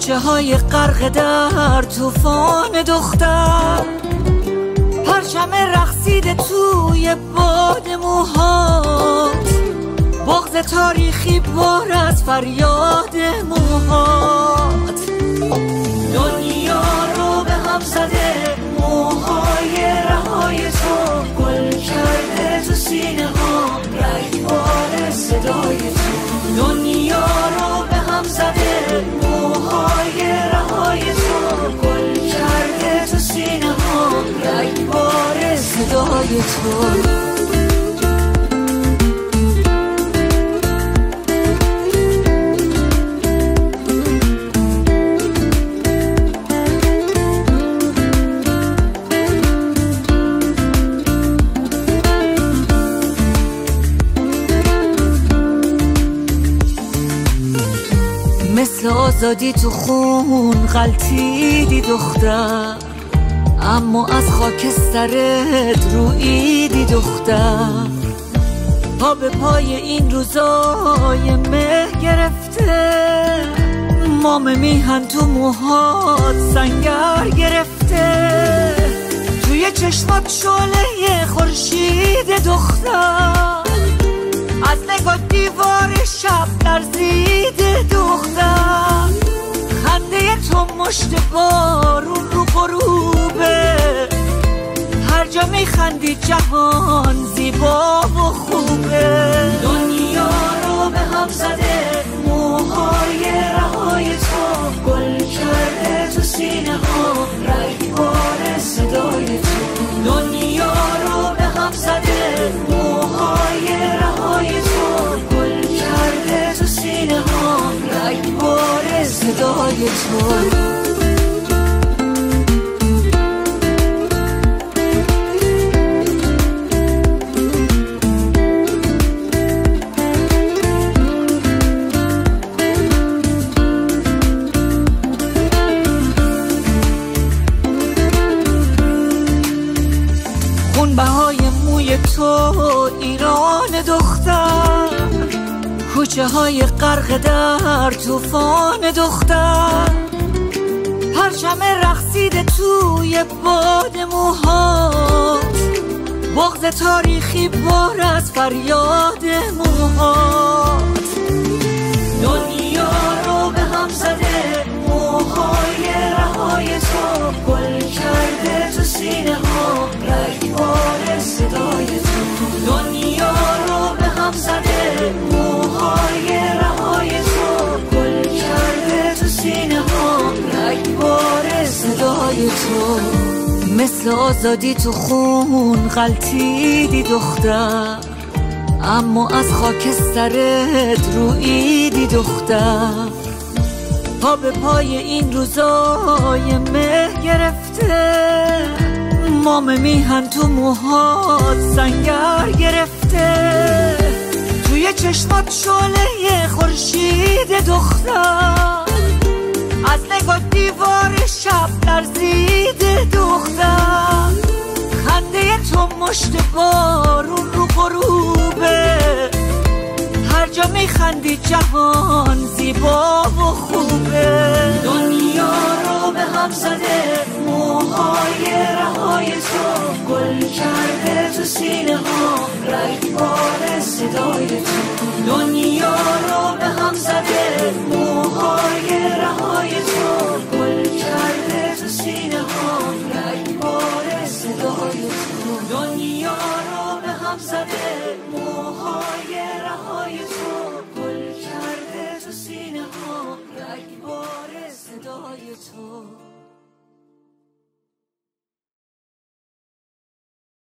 کوچه های غرق در طوفان دختر، پرچم رقصیده توی باد موهات، بغض تاریخی بار از فریاد موهات. دنیا رو به هم زده موهای رهای تو، گل کرده تو سینه ها رگبار صدای تو. دنیا رو به هم زده موهای رهای تو، گل کرده تو سینه ها رگبار صدای تو. مثل آزادی تو خون غلطیدی دختر، اما از خاکسترت روییدی دختر. پا به پای این روزای مه گرفته، مام میهن تو موهات سنگر گرفته، توی چشمات شعله خورشید دختر، از نگاه دیوار شب لرزیده دختر. خنده تو مشت بارون رو غروبه، هر جا میخندی جهان زیبا و خوبه. دنیا رو به هم زده موهای رهای تو، گل کرده تو سینه ها رگبار صدای تو. دنیا رو به هم زده موهای رهای تو، گل کرده تو سینه ها رگبار صدای تو. خونبهای موی تو ایران دختر، کوچه های غرق در طوفان دختر، پرچم رقصیده توی باد موهات، بغض تاریخی بار از فریاد موهات. دنیا رو به هم زده موهای رهای تو، گل کرده تو سینه ها رگبار صدای تو. دنیا رو به هم زده موهای رهای تو، گل کرده تو سینه ها رگبار صدای تو. مثل آزادی تو خون غلطیدی دختر، اما از خاکسترت روییدی دختر. پا به پای این روزای مه گرفته، مام میهن تو موهات سنگر گرفته، توی چشمات شعله خورشید دختر، از نگاه دیوار شب لرزیده دختر. خنده تو مشت بارون رو غروبه، هر جا میخندی جهان زیبا و خوبه. دنیا رو به هم زده موهای رهای تو، گل کرده تو سینه ها رگبار صدای تو. دنیا رو به هم زده موهای رهای تو، گل کرده تو سینه ها رگبار صدای تو. دنیا رو به هم زده